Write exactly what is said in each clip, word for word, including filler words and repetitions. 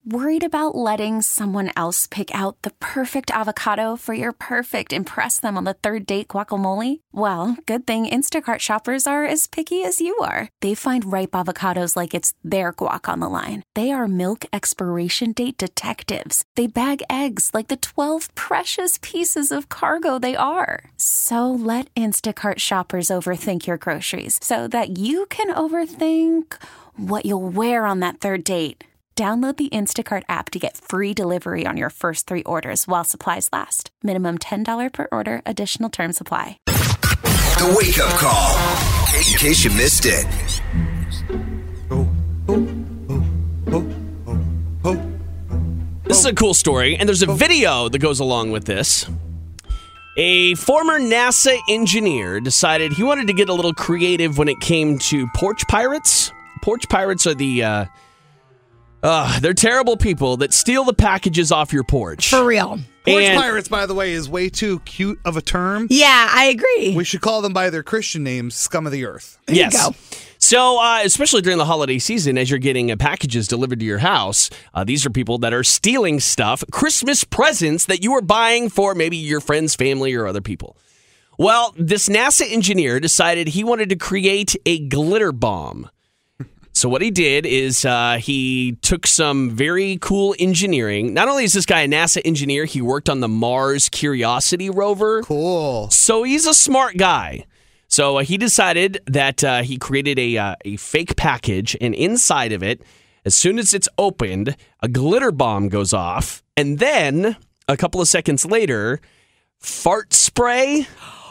Worried about letting someone else pick out the perfect avocado for your perfect impress them on the third date guacamole? Well, good thing Instacart shoppers are as picky as you are. They find ripe avocados like it's their guac on the line. They are milk expiration date detectives. They bag eggs like the twelve precious pieces of cargo they are. So let Instacart shoppers overthink your groceries so that you can overthink what you'll wear on that third date. Download the Instacart app to get free delivery on your first three orders while supplies last. Minimum ten dollars per order. Additional terms apply. The Wake Up Call. In case you missed it. This is a cool story, and there's a video that goes along with this. A former NASA engineer decided he wanted to get a little creative when it came to porch pirates. Porch pirates are the... Uh, Uh, they're terrible people that steal the packages off your porch. For real. Porch And- pirates, by the way, is way too cute of a term. Yeah, I agree. We should call them by their Christian names, scum of the earth. There yes. you go. So, uh, especially during the holiday season, as you're getting uh, packages delivered to your house, uh, these are people that are stealing stuff, Christmas presents that you are buying for maybe your friends, family, or other people. Well, this NASA engineer decided he wanted to create a glitter bomb. So what he did is uh, he took some very cool engineering. Not only is this guy a NASA engineer, he worked on the Mars Curiosity rover. Cool. So he's a smart guy. So uh, he decided that uh, he created a uh, a fake package, and inside of it, as soon as it's opened, a glitter bomb goes off, and then a couple of seconds later, fart spray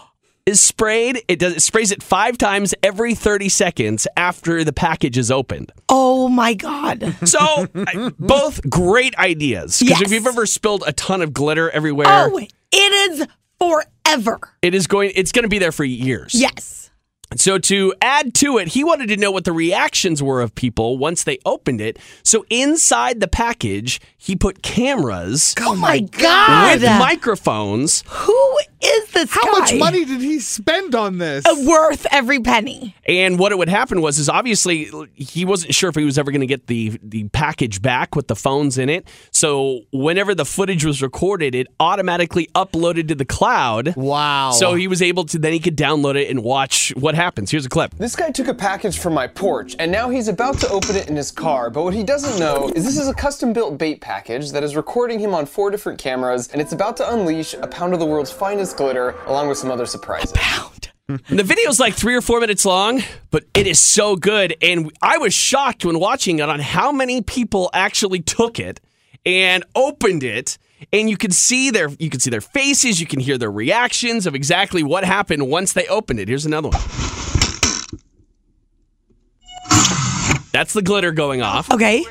is sprayed. It does. It sprays it five times every thirty seconds after the package is opened. Oh, my God. So, I- both great ideas. Because Yes. if you've ever spilled a ton of glitter everywhere, Oh, it is forever. it is going. It's going to be there for years. Yes. So to add to it, he wanted to know what the reactions were of people once they opened it. So inside the package, he put cameras Oh, my God. with microphones. Who is this How guy? much money did he spend on this? Uh, Worth every penny. And what it would happen was, is obviously he wasn't sure if he was ever going to get the, the package back with the phones in it. So whenever the footage was recorded, it automatically uploaded to the cloud. Wow. So he was able to, then he could download it and watch what happens. Here's a clip. This guy took a package from my porch, and now he's about to open it in his car, but what he doesn't know is this is a custom-built bait package that is recording him on four different cameras, and it's about to unleash a pound of the world's finest glitter, along with some other surprises. Pound. And the video's like three or four minutes long, but it is so good. And I was shocked when watching it on how many people actually took it and opened it. And you can see their you can see their faces, you can hear their reactions of exactly what happened once they opened it. Here's another one. That's the glitter going off. Okay.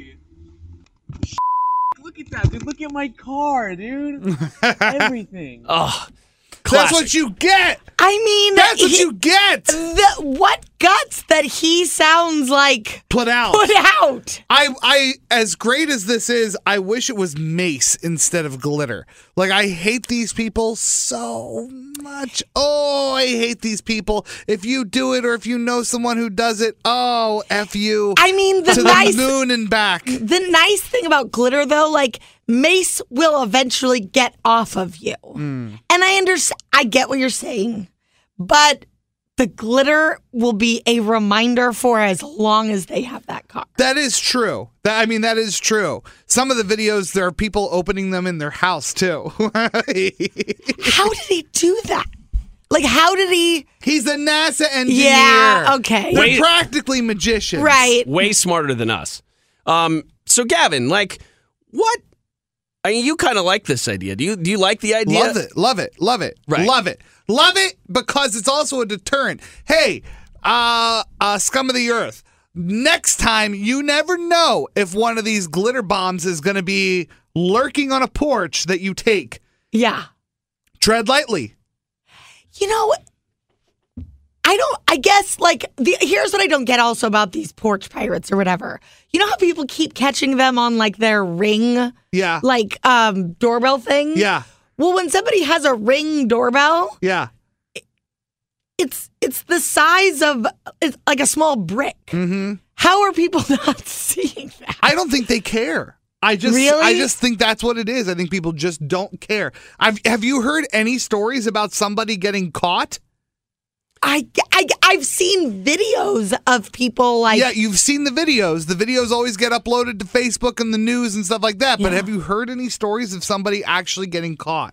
Look at that, dude. Look at my car, dude. Everything. Oh, That's classic. what you get. I mean, That's what he- you get. The, what guts that he sounds like Put out. put out. I, I, as great as this is, I wish it was mace instead of glitter. Like, I hate these people so much. Oh, I hate these people. If you do it or if you know someone who does it, oh, F you. I mean, the to nice the moon and back. the nice thing about glitter, though, like mace will eventually get off of you, and I understand. I get what you're saying, but the glitter will be a reminder for as long as they have that car. That is true. That I mean, that is true. Some of the videos, there are people opening them in their house, too. How did he do that? Like, how did he? He's a NASA engineer. Yeah, okay. They're Wait. practically magicians. Right. Way smarter than us. Um, so Gavin, like, what? I mean, you kind of like this idea. Do you? Do you like the idea? Love it. Love it. Love it. Right. Love it. Love it because it's also a deterrent. Hey, uh, uh, scum of the earth. Next time, you never know if one of these glitter bombs is going to be lurking on a porch that you take. Yeah. Tread lightly. You know, I don't, I guess, like, the, here's what I don't get also about these porch pirates or whatever. You know how people keep catching them on, like, their Ring, Yeah. like, um, doorbell thing? Yeah. Well, when somebody has a Ring doorbell, Yeah. it's it's the size of, it's like a small brick. Mm-hmm. How are people not seeing that? I don't think they care. I just, Really? I just think that's what it is. I think people just don't care. I've, have you heard any stories about somebody getting caught? I, I, I've seen videos of people like. Yeah, you've seen the videos. The videos always get uploaded to Facebook and the news and stuff like that. But Yeah. have you heard any stories of somebody actually getting caught?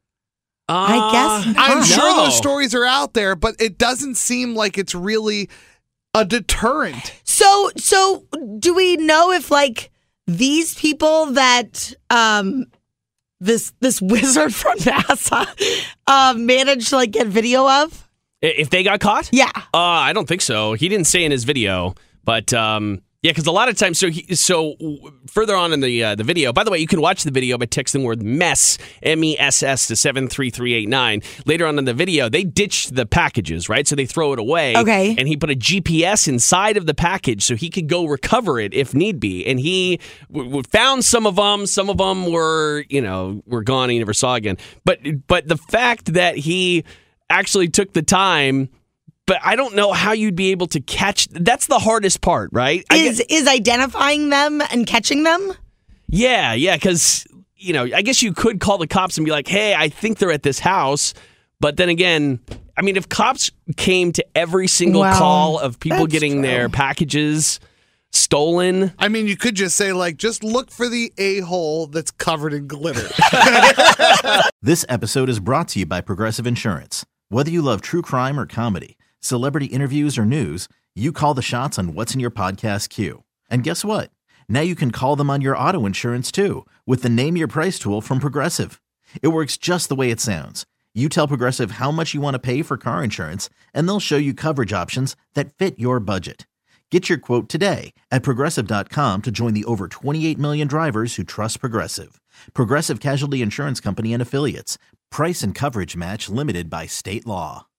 I guess not. I'm sure No. those stories are out there, but it doesn't seem like it's really a deterrent. So, so do we know if like these people that um this this wizard from NASA uh, managed to like get video of? If they got caught? Yeah. Uh, I don't think so. He didn't say in his video, but um, yeah, because a lot of times, so he, so further on in the uh, the video. By the way, you can watch the video by texting the word mess M E S S to seven three three eight nine. Later on in the video, they ditched the packages, right? So they throw it away. Okay. And he put a G P S inside of the package so he could go recover it if need be. And he w- w- found some of them. Some of them were, you know, were gone. He never saw again. But but the fact that he actually took the time. But I don't know how you'd be able to catch. That's the hardest part, right? I Is is identifying them and catching them? Yeah, yeah, because, you know, I guess you could call the cops and be like, hey, I think they're at this house. But then again, I mean, if cops came to every single Wow, call of people that's getting true. their packages stolen. I mean, you could just say, like, just look for the a-hole that's covered in glitter. This episode is brought to you by Progressive Insurance. Whether you love true crime or comedy, celebrity interviews or news, you call the shots on what's in your podcast queue. And guess what? Now you can call them on your auto insurance too with the Name Your Price tool from Progressive. It works just the way it sounds. You tell Progressive how much you want to pay for car insurance, and they'll show you coverage options that fit your budget. Get your quote today at Progressive dot com to join the over twenty-eight million drivers who trust Progressive. Progressive Casualty Insurance Company and Affiliates. Price and coverage match limited by state law.